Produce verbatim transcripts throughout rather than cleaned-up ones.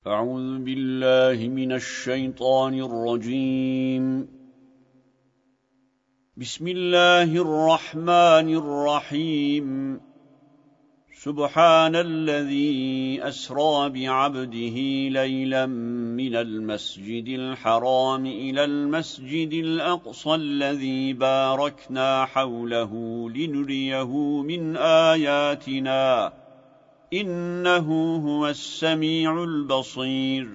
أعوذ بالله من الشيطان الرجيم بسم الله الرحمن الرحيم سبحان الذي أسرى بعبده ليلا من المسجد الحرام إلى المسجد الأقصى الذي باركنا حوله لنريه من آياتنا إنه هو السميع البصير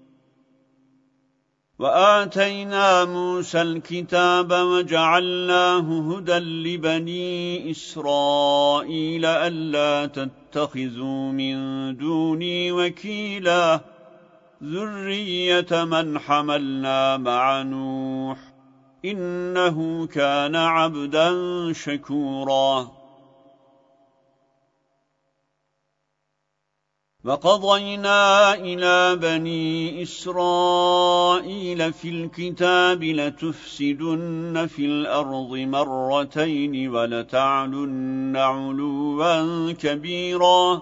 وآتينا موسى الكتاب وجعلناه هدى لبني إسرائيل ألا تتخذوا من دوني وكيلا ذرية من حملنا مع نوح إنه كان عبدا شكورا وقضينا إلى بني إسرائيل في الكتاب لتفسدن في الأرض مرتين ولتعلن علوا كبيرا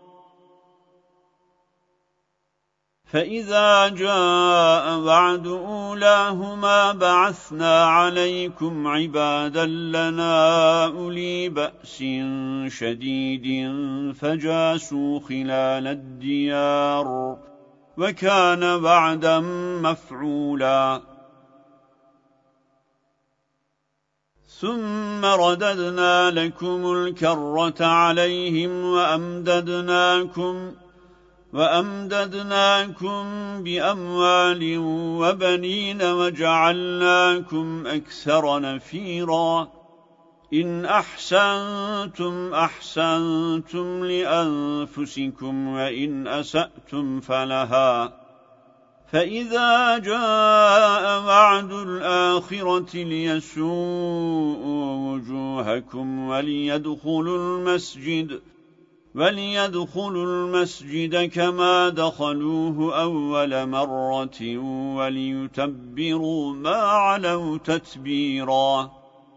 فإذا جاء وعد أولاهما بعثنا عليكم عبادا لنا أولي بأس شديد فجاسوا خلال الديار وكان وعدا مفعولا ثم رددنا لكم الكرة عليهم وأمددناكم وأمددناكم بأموال وبنين وجعلناكم أكثر نفيرا إن أحسنتم أحسنتم لأنفسكم وإن أسأتم فلها فإذا جاء وعد الآخرة ليسوءوا وجوهكم وليدخلوا المسجد وليدخلوا المسجد كما دخلوه أول مرة وليتبروا ما علوا تتبيرا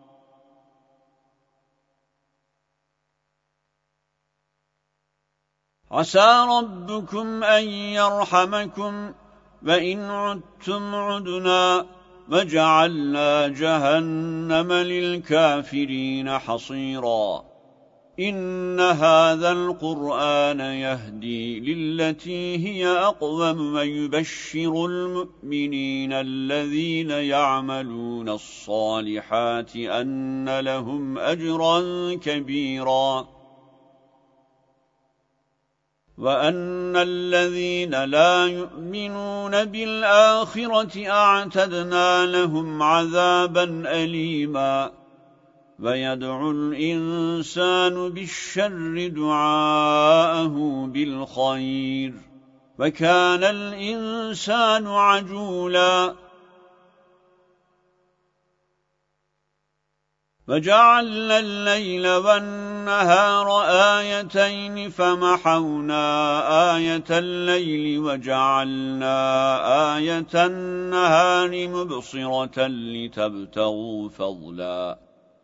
عسى ربكم أن يرحمكم وإن عدتم عدنا وجعلنا جهنم للكافرين حصيرا إن هذا القرآن يهدي للتي هي أقوم ويبشر المؤمنين الذين يعملون الصالحات أن لهم أجرا كبيرا وأن الذين لا يؤمنون بالآخرة أعتدنا لهم عذابا أليما ويدعو الإنسان بالشر دعاءه بالخير وكان الإنسان عجولا وجعلنا الليل والنهار آيتين فمحونا آية الليل وجعلنا آية النهار مبصرة لتبتغوا فضلا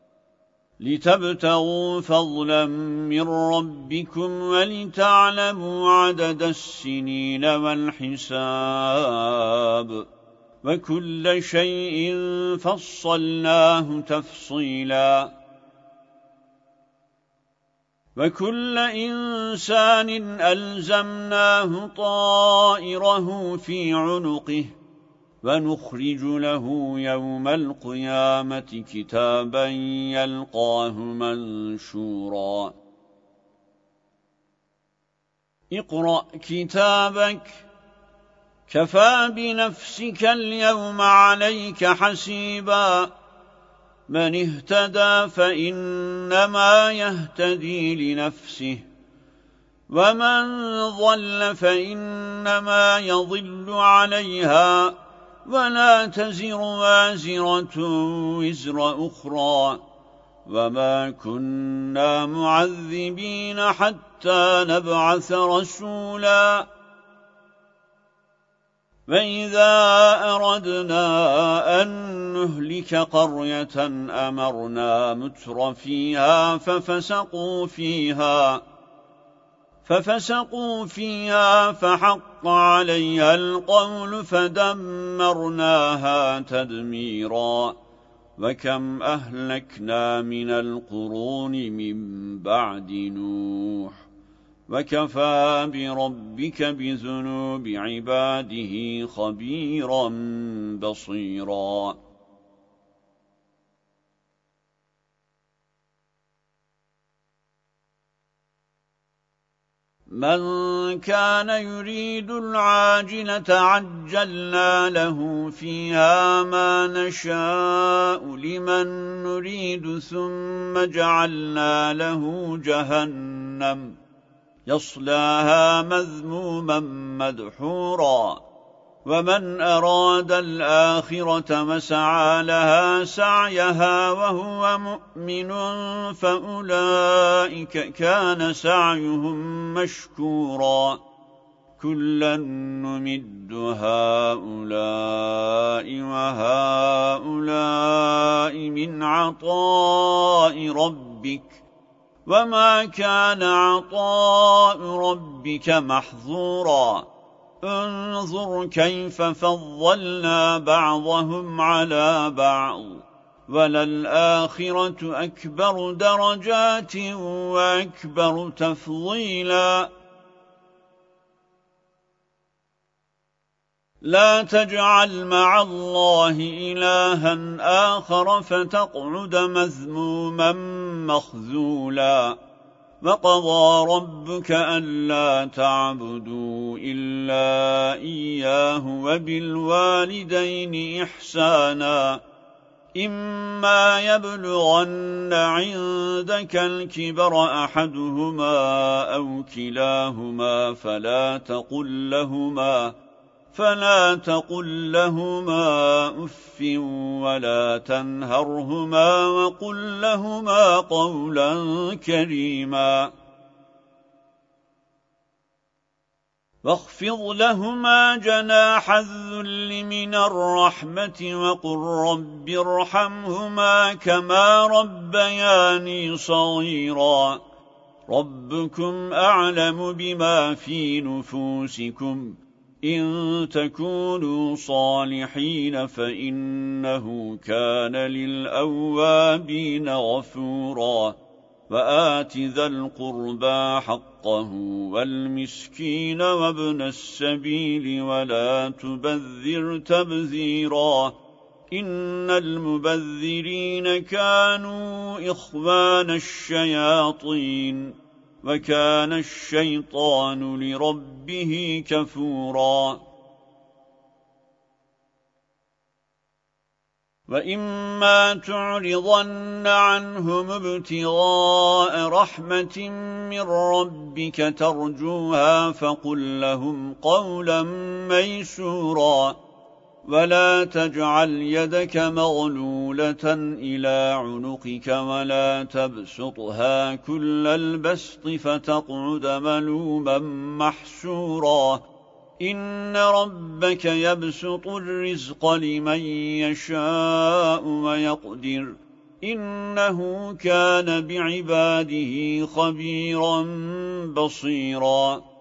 لتبتغوا فضلا من ربكم ولتعلموا عدد السنين والحساب وكل شيء فصلناه تفصيلا وكل إنسان ألزمناه طائره في عنقه ونخرج له يوم القيامة كتابا يلقاه منشورا اقرأ كتابك كفى بنفسك اليوم عليك حسيبا من اهتدى فإنما يهتدي لنفسه ومن ضل فإنما يضل عليها ولا تزر وازرة وزر أخرى وما كنا معذبين حتى نبعث رسولا وإذا أردنا أن نهلك قرية أمرنا متر فيها ففسقوا فيها ففسقوا فيها فحق عليها القول فدمرناها تدميرا وكم أهلكنا من القرون من بعد نوح وكفى بربك بذنوب عباده خبيرا بصيرا من كان يريد العاجلة عجلنا له فيها ما نشاء لمن نريد ثم جعلنا له جهنم يصلاها مذموما مدحورا ومن أراد الآخرة وسعى لها سعيها وهو مؤمن فأولئك كان سعيهم مشكورا كلا نمد هؤلاء وهؤلاء من عطاء ربك وما كان عطاء ربك محظورا انظر كيف فضلنا بعضهم على بعض وللآخرة أكبر درجات وأكبر تفضيلا لا تجعل مع الله إلها آخر فتقعد مذموما مخذولا وقضى ربك ألا تعبدوا إلا إياه وبالوالدين إحسانا إما يبلغن عندك الكبر أحدهما أو كلاهما فلا تقل لهما فلا تقل لهما أف ولا تنهرهما وقل لهما قولا كريما واخفض لهما جناح الذل من الرحمة وقل رب ارحمهما كما ربياني صغيرا ربكم أعلم بما في نفوسكم إن تكونوا صالحين فإنه كان للأوابين غفورا وآت ذا القربى حقه والمسكين وابن السبيل ولا تبذر تبذيرا إن المبذرين كانوا إخوان الشياطين وكان الشيطان لربه كفورا وإما تعرضن عنهم ابتغاء رحمة من ربك ترجوها فقل لهم قولا ميسورا ولا تجعل يدك مغلولة إلى عنقك ولا تبسطها كل البسط فتقعد ملوما محسورا إن ربك يبسط الرزق لمن يشاء ويقدر إنه كان بعباده خبيرا بصيرا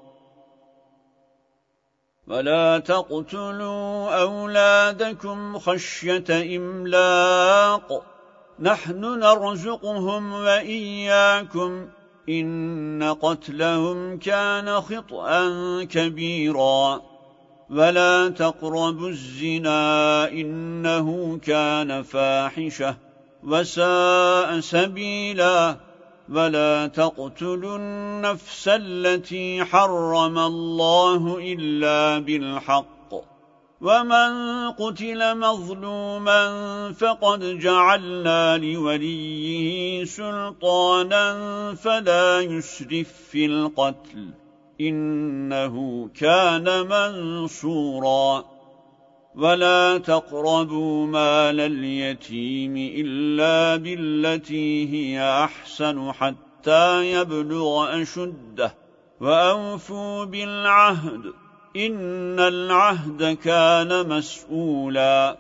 ولا تقتلوا أولادكم خشية إملاق نحن نرزقهم وإياكم إن قتلهم كان خطأ كبيرا ولا تقربوا الزنا إنه كان فاحشة وساء سبيلا ولا تقتلوا النفس التي حرم الله إلا بالحق ومن قتل مظلوما فقد جعلنا لوليه سلطانا فلا يسرف في القتل إنه كان منصورا ولا تقربوا مال اليتيم إلا بالتي هي أحسن حتى يبلغ أشده وأوفوا بالعهد إن العهد كان مسؤولا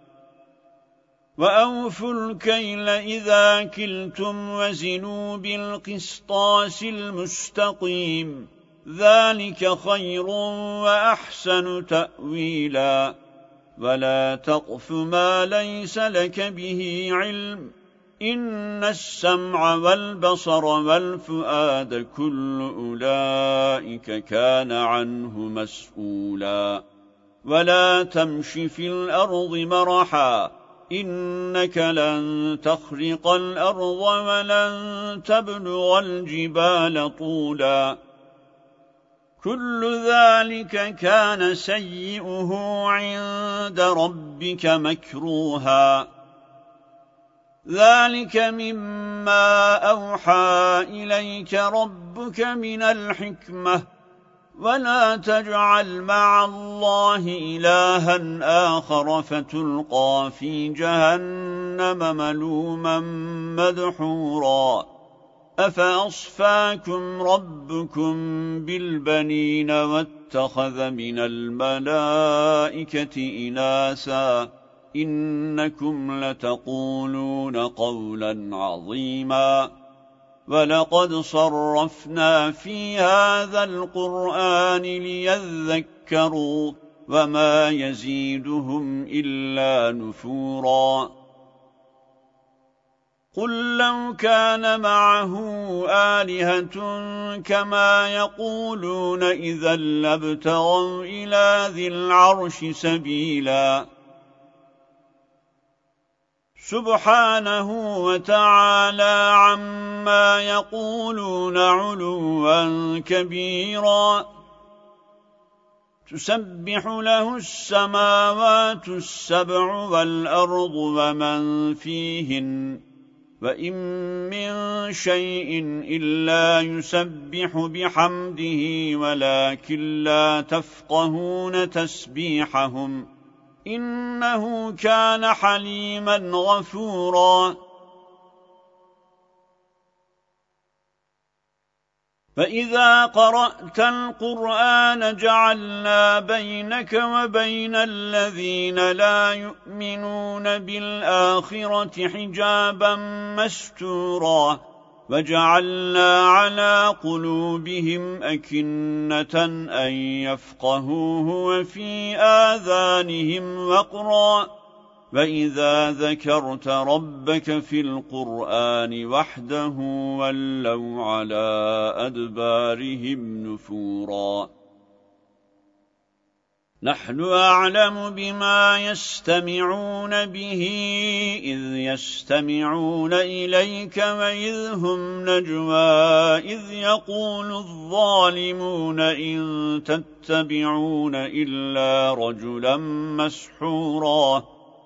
وأوفوا الكيل إذا كلتم وزنوا بالقسطاس المستقيم ذلك خير وأحسن تأويلا ولا تقف ما ليس لك به علم إن السمع والبصر والفؤاد كل أولئك كان عنه مسؤولا ولا تمش في الأرض مرحا إنك لن تخرق الأرض ولن تبلغ الجبال طولا كل ذلك كان سيئه عند ربك مكروها ذلك مما أوحى إليك ربك من الحكمة ولا تجعل مع الله إلها آخر فتلقى في جهنم ملوما مدحورا أفأصفاكم ربكم بالبنين واتخذ من الملائكة إناثا إنكم لتقولون قولا عظيما ولقد صرفنا في هذا القرآن ليذكروا وما يزيدهم إلا نفورا قل لو كان معه آلهة كما يقولون إذا لابتغوا إلى ذي العرش سبيلا سبحانه وتعالى عما يقولون علوا كبيرا تسبح له السماوات السبع والأرض ومن فيهن وإن من شيء إلا يسبح بحمده ولكن لا تفقهون تسبيحهم إنه كان حليما غفورا فإذا قرأت القرآن جعلنا بينك وبين الذين لا يؤمنون بالآخرة حجابا مستورا وجعلنا على قلوبهم أكنة أن يفقهوه وفي آذانهم وقرا وإذا ذكرت ربك في القرآن وحده ولوا على أدبارهم نفورا نحن أعلم بما يستمعون به إذ يستمعون إليك وإذ هم نجوى إذ يقول الظالمون إن تتبعون إلا رجلا مسحورا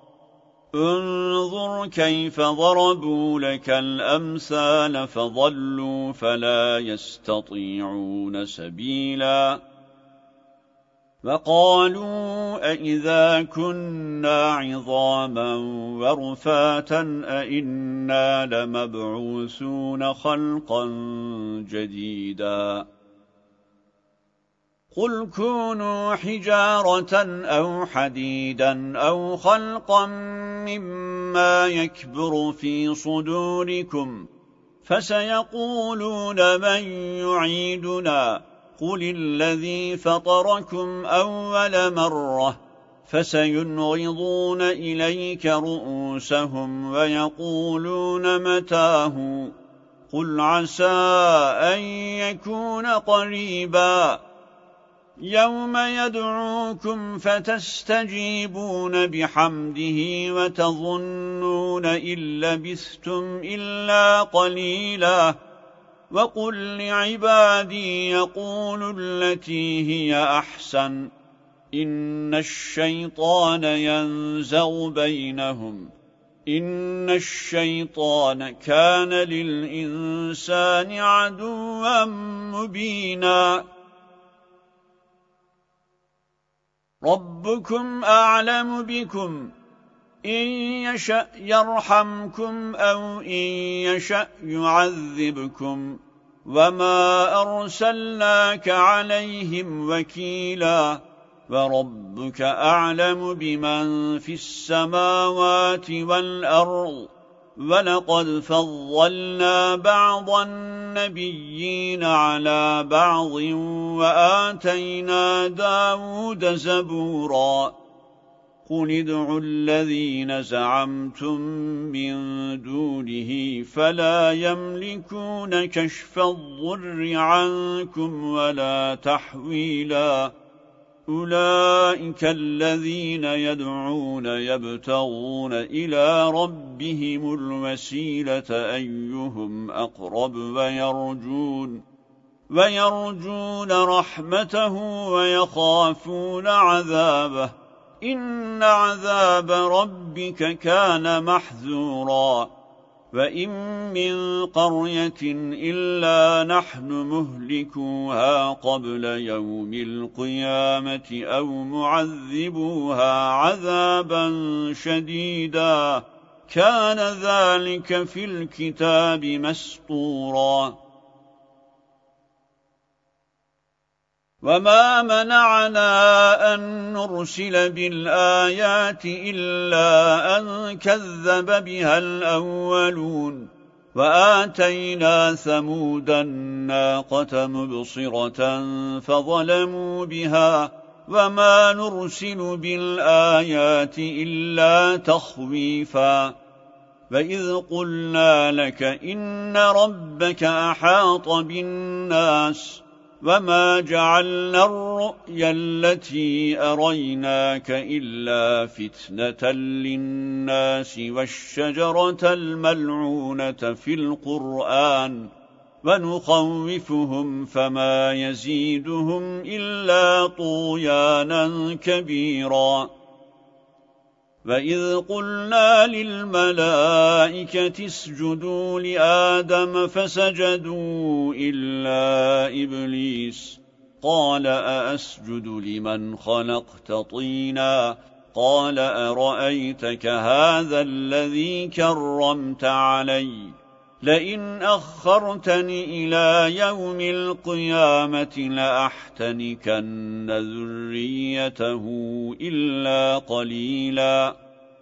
انظر كيف ضربوا لك الأمثال فضلوا فلا يستطيعون سبيلا وقالوا أئذا كنا عظاما ورفاتا أئنا لمبعوثون خلقا جديدا قل كونوا حجارة أو حديدا أو خلقا مما يكبر في صدوركم فسيقولون من يعيدنا قل الذي فطركم أول مرة فسينغضون إليك رؤوسهم ويقولون متاه قل عسى أن يكون قريبا يوم يدعوكم فتستجيبون بحمده وتظنون إن لبثتم إلا قليلا وقل لعبادي يقولوا التي هي أحسن إن الشيطان ينزغ بينهم إن الشيطان كان للإنسان عدوا مبينا ربكم أعلم بكم إن يشأ يرحمكم أو إن يشأ يعذبكم وما أرسلناك عليهم وكيلا وربك أعلم بمن في السماوات والأرض ولقد فضلنا بعض النبيين على بعض وآتينا داود زبورا قل ادعوا الذين زعمتم من دونه فلا يملكون كشف الضر عنكم ولا تحويلا أولئك الذين يدعون يبتغون إلى ربهم الوسيلة أيهم أقرب ويرجون ويرجون رحمته ويخافون عذابه إن عذاب ربك كان محذورا وإن من قرية إلا نحن مهلكوها قبل يوم القيامة أو معذبوها عذابا شديدا كان ذلك في الكتاب مسطورا وما منعنا أن نرسل بالآيات إلا أن كذب بها الأولون وآتينا ثمود الناقة مبصرة فظلموا بها وما نرسل بالآيات إلا تخويفا وإذ قلنا لك إن ربك أحاط بالناس وما جعلنا الرؤيا التي أريناك إلا فتنة للناس والشجرة الملعونة في القرآن ونخوفهم فما يزيدهم إلا طغيانا كبيرا وإذ قلنا للملائكة اسجدوا لآدم فسجدوا إلا إبليس قال أأسجد لمن خلقت طينا قال أرأيتك هذا الذي كرمت علي لئن أخرتني إلى يوم القيامة لأحتنكن ذريته إلا قليلا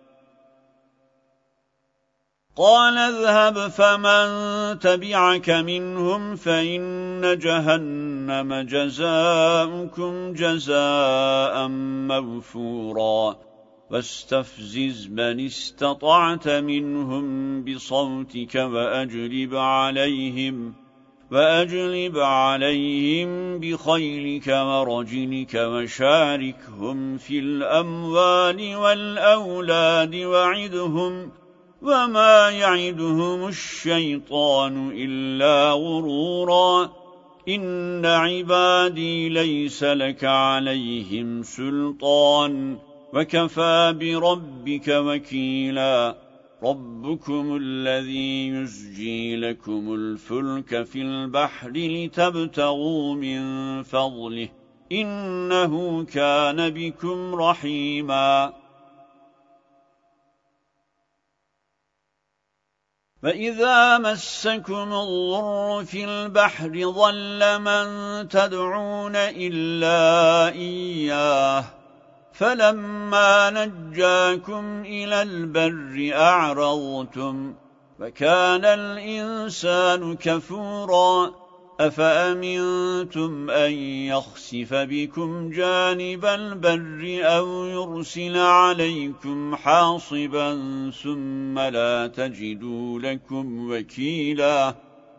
قال اذهب فمن تبعك منهم فإن جهنم جزاؤكم جزاء موفورا واستفزز من استطعت منهم بصوتك وأجلب عليهم وأجلب عليهم بخيلك ورجلك وشاركهم في الأموال والأولاد وعدهم وما يعدهم الشيطان إلا غرورا إن عبادي ليس لك عليهم سلطان وكفى بربك وكيلا ربكم الذي يزجي لكم الفلك في البحر لتبتغوا من فضله إنه كان بكم رحيما فإذا مسكم الضر في البحر ضل من تدعون إلا إياه فلما نجاكم إلى البر أعرضتم وكان الإنسان كفورا أفأمنتم أن يخسف بكم جانب البر أو يرسل عليكم حاصبا ثم لا تجدوا لكم وكيلا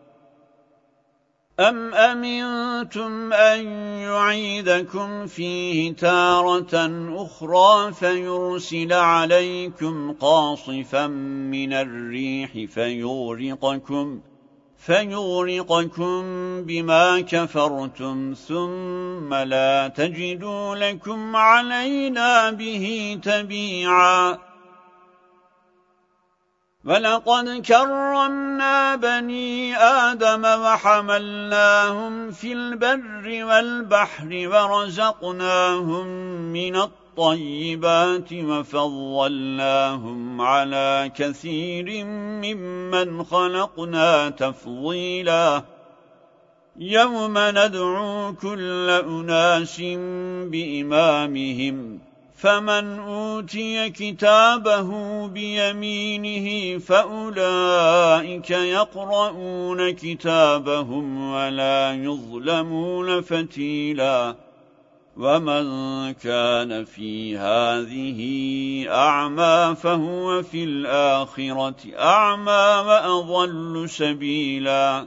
أم أمنتم أن يعيدكم فيه تارة أخرى فيرسل عليكم قاصفا من الريح فيغرقكم فيغرقكم بما كفرتم ثم لا تجدوا لكم علينا به تبيعا ولقد كرمنا بني آدم وحملناهم في البر والبحر ورزقناهم من الطيبات وفضلناهم على كثير ممن خلقنا تفضيلا يوم ندعو كل أناس بإمامهم فمن أوتي كتابه بيمينه فأولئك يقرؤون كتابهم ولا يظلمون فتيلا ومن كان في هذه أعمى فهو في الآخرة أعمى وأضل سبيلا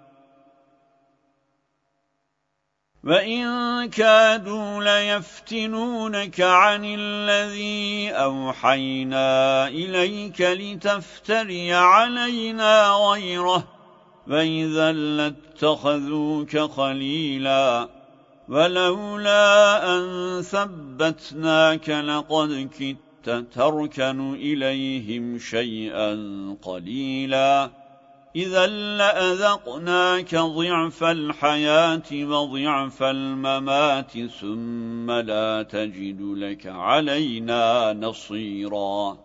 وَإِن كَادُوا لَيَفْتِنُونَكَ عَنِ الَّذِي أَوْحَيْنَا إِلَيْكَ لِتَفْتَرِيَ عَلَيْنَا غَيْرَهُ وَإِذًا لَّاتَّخَذُوكَ خَلِيلًا وَلَوْلَا أَن ثَبَّتْنَاكَ لَقَدْ كِدتَّ تَرْكَنُ إِلَيْهِمْ شَيْئًا قَلِيلًا إِذًا لَّأَذَقْنَاكَ ضِعْفَ الْحَيَاةِ وَضِعْفَ الْمَمَاتِ ثُمَّ لَا تَجِدُ لَكَ عَلَيْنَا نَصِيرًا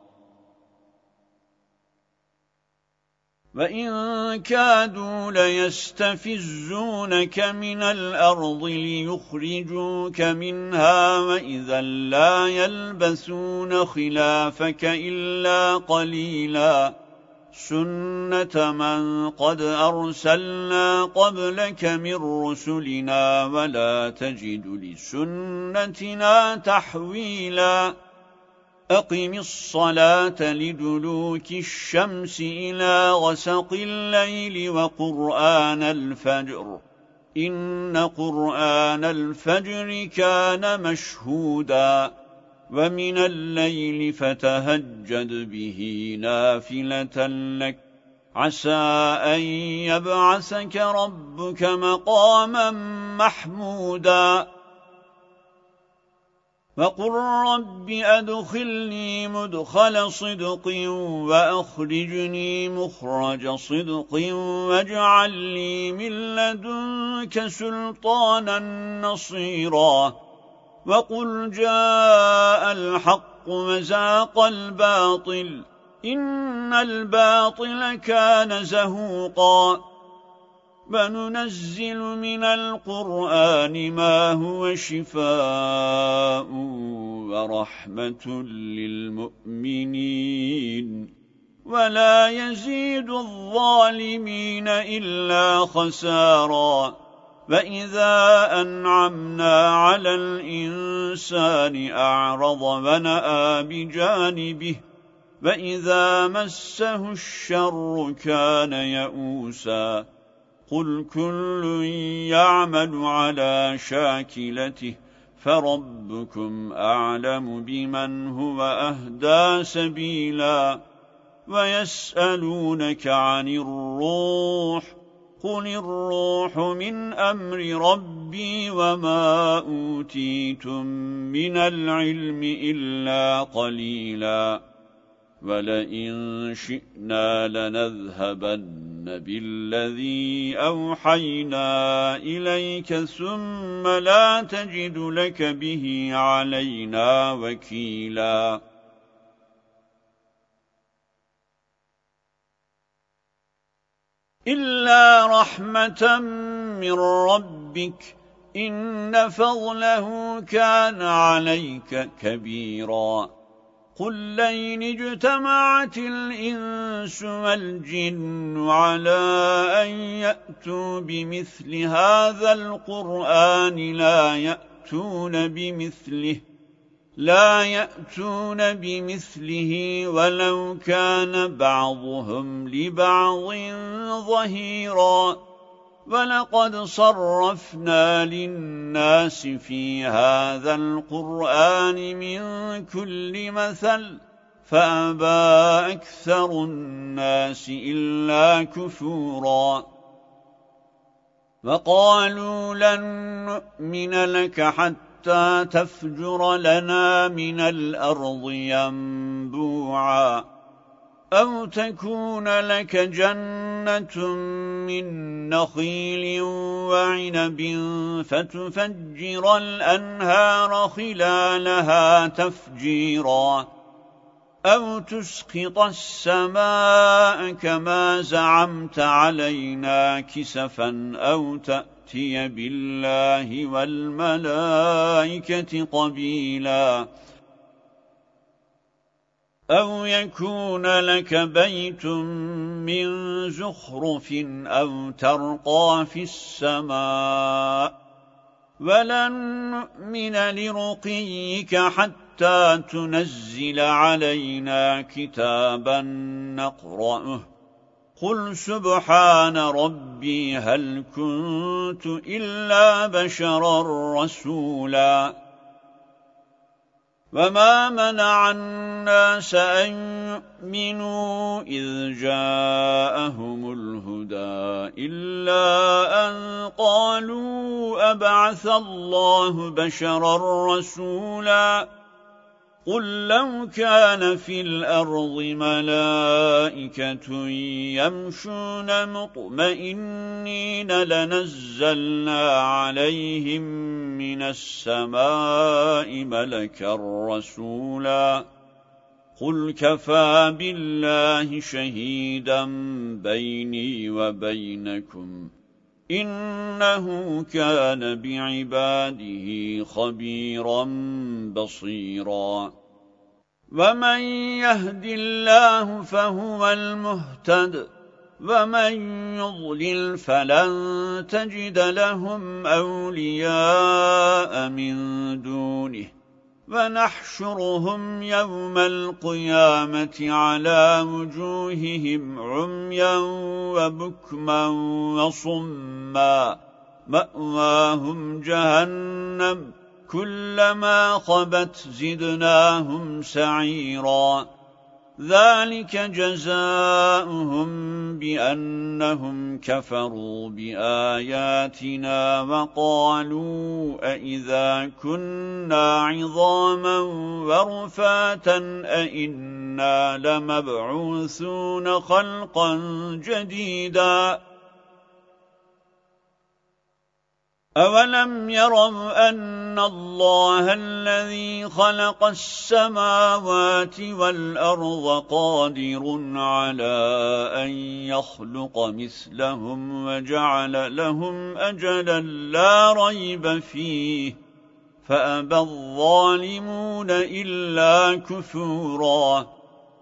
وَإِن كَادُوا لَيَسْتَفِزُّونَكَ مِنَ الْأَرْضِ لِيُخْرِجُوكَ مِنْهَا وَإِذًا لَّا يَلْبَثُونَ خِلَافَكَ إِلَّا قَلِيلًا سُنَّةَ مَنْ قَدْ أَرْسَلْنَا قَبْلَكَ مِنْ رُسُلِنَا وَلَا تَجِدُ لِسُنَّتِنَا تَحْوِيلًا أَقِمِ الصَّلَاةَ لِدُلُوكِ الشَّمْسِ إِلَى غَسَقِ اللَّيْلِ وَقُرْآنَ الْفَجْرِ إِنَّ قُرْآنَ الْفَجْرِ كَانَ مَشْهُودًا وَمِنَ اللَّيْلِ فَتَهَجَّدْ بِهِ نَافِلَةً لَكَ عَسَىٰ أَن يَبْعَثَكَ رَبُّكَ مَقَامًا مَّحْمُودًا وَقُل رَّبِّ أَدْخِلْنِي مُدْخَلَ صِدْقٍ وَأَخْرِجْنِي مُخْرَجَ صِدْقٍ وَاجْعَل لِّي مِن لَّدُنكَ سُلْطَانًا نَّصِيرًا وَقُلْ جَاءَ الْحَقُّ وَزَهَقَ الْبَاطِلُ إِنَّ الْبَاطِلَ كَانَ زَهُوقًا وَنُنَزِّلُ مِنَ الْقُرْآنِ مَا هُوَ شِفَاءٌ وَرَحْمَةٌ لِّلْمُؤْمِنِينَ وَلَا يَزِيدُ الظَّالِمِينَ إِلَّا خَسَارًا وَإِذَا أَنْعَمْنَا عَلَى الْإِنسَانِ أَعْرَضَ وَنَأَىٰ بِجَانِبِهِ وَإِذَا مَسَّهُ الشَّرُّ كَانَ يَئُوسًا قُلْ كُلٌّ يَعْمَلُ عَلَى شَاكِلَتِهِ فَرَبُّكُمْ أَعْلَمُ بِمَنْ هُوَ أَهْدَىٰ سَبِيلًا وَيَسْأَلُونَكَ عَنِ الرُّوحِ قُلِ الرُّوحُ مِنْ أَمْرِ رَبِّي وَمَا أُوتِيتُم مِّنَ الْعِلْمِ إِلَّا قَلِيلًا وَلَئِن شِئْنَا لَنَذْهَبَنَّ بِالَّذِي أَوْحَيْنَا إِلَيْكَ ثُمَّ لَا تَجِدُ لَكَ بِهِ عَلَيْنَا وَكِيلًا إِلَّا رَحْمَةً مِّن رَّبِّكَ إِنَّ فَضْلَهُ كَانَ عَلَيْكَ كَبِيرًا قُل لَّئِنِ اجْتَمَعَتِ الْإِنسُ وَالْجِنُّ عَلَىٰ أَن يَأْتُوا بِمِثْلِ هَٰذَا الْقُرْآنِ لَا يَأْتُونَ بِمِثْلِهِ لا يأتون بمثله ولو كان بعضهم لبعض ظهيرا وَلَقَدْ صَرَّفْنَا لِلنَّاسِ فِي هَذَا الْقُرْآنِ مِنْ كُلِّ مَثَلٍ فَأَبَى أَكْثَرُ النَّاسِ إِلَّا كُفُورًا وَقَالُوا لَن نُّؤْمِنَ لَكَ حَتَّى تَفْجُرَ لَنَا مِنَ الْأَرْضِ يَنبُوعًا أَوْ تَكُونَ لَكَ جَنَّةٌ مِّن نَّخِيلٍ وَعِنَبٍ فَتُفَجِّرَ الْأَنْهَارَ خِلَالَهَا تَفْجِيرًا أَوْ تُسْقِطَ السَّمَاءَ كَمَا زَعَمْتَ عَلَيْنَا كِسَفًا أَوْ تَأْتِيَ بِاللَّهِ وَالْمَلَائِكَةِ قَبِيلًا أو يكون لك بيت من زخرف أو ترقى في السماء ولن نؤمن لرقيك حتى تنزل علينا كتابا نقرأه قل سبحان ربي هل كنت إلا بشرا رسولا وما منع الناس أن يؤمنوا إذ جاءهم الهدى إلا أن قالوا أبعث الله بشرا رسولا قل لو كان في الأرض ملائكة يمشون مطمئنين لنزلنا عليهم من السماء ملكا رسولا قل كفى بالله شهيدا بيني وبينكم إنه كان بعباده خبيرا بصيرا ومن يهد الله فهو المهتد ومن يضلل فلن تجد لهم أولياء من دونه ونحشرهم يوم القيامة على وجوههم عميا وبكما وصما مأواهم جهنم كلما خبت زدناهم سعيرا ذلك جزاؤهم بأنهم كفروا بآياتنا وقالوا أئذا كنا عظاما ورفاتا أئنا لمبعوثون خلقا جديدا أولم يروا أن الله الذي خلق السماوات والأرض قادر على أن يخلق مثلهم وجعل لهم أجلا لا ريب فيه فأبى الظالمون إلا كفورا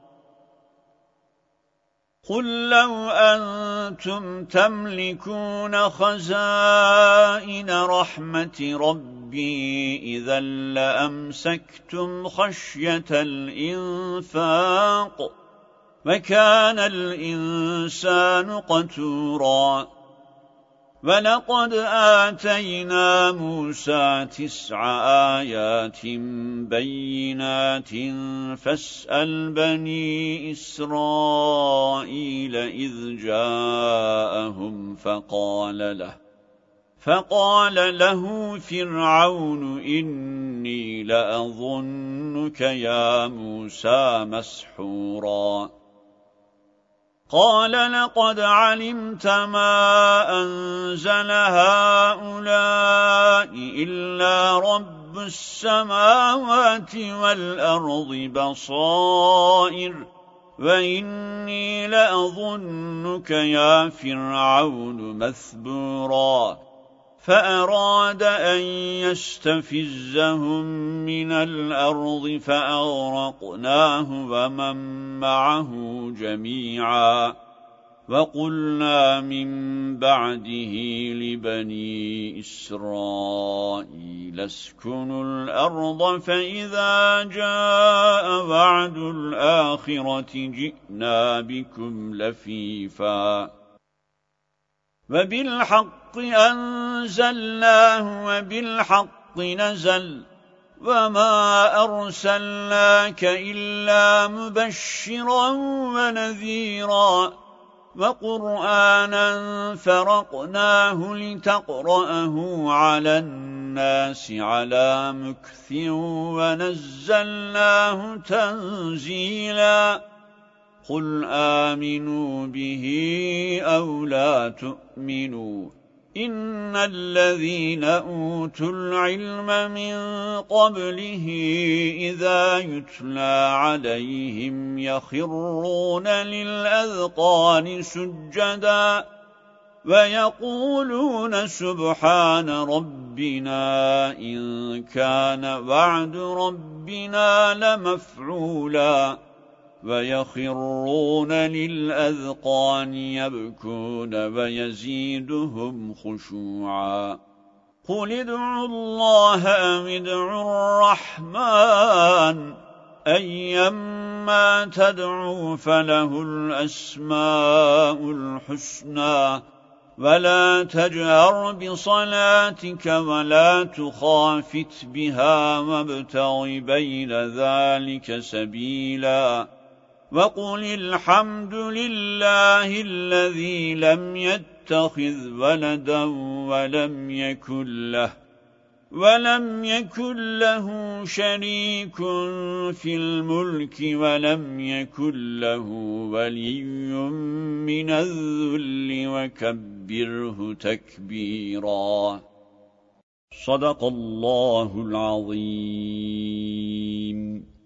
قل لو أنتم تملكون خزائن رحمة ربي إذا لأمسكتم خشية الإنفاق وكان الإنسان قتورا ولقد آتينا موسى تسع آيات بينات فاسأل بني إسرائيل إذ جاءهم فقال له فقال له فرعون إني لأظنك يا موسى مسحورا قال لقد علمت ما أنزل هؤلاء إلا رب السماوات والأرض بصائر وإني لأظنك يا فرعون مثبورا فأراد أن يستفزهم من الأرض فأغرقناه ومن معه جميعا وقلنا من بعده لبني إسرائيل اسكنوا الأرض فإذا جاء وعد الآخرة جئنا بكم لفيفا وبالحق أنزلناه وبالحق نزل وما أرسلناك إلا مبشرا ونذيرا وقرآنا فرقناه لتقرأه على الناس على مكث ونزلناه تنزيلا قل آمنوا به أو لا تؤمنوا إن الذين أوتوا العلم من قبله إذا يتلى عليهم يخرون للأذقان سجدا ويقولون سبحان ربنا إن كان وعد ربنا لمفعولا ويخرون للأذقان يبكون ويزيدهم خشوعا قل ادعوا الله أم ادعوا الرحمن أيما تدعوا فله الأسماء الحسنى ولا تجهر بصلاتك ولا تخافت بها وابتغ بين ذلك سبيلا وقل الحمد لله الذي لم يتخذ ولدا ولم يكن له ولم يكن له شريك في الملك ولم يكن له ولي من الذل وكبره تكبيرا صدق الله العظيم.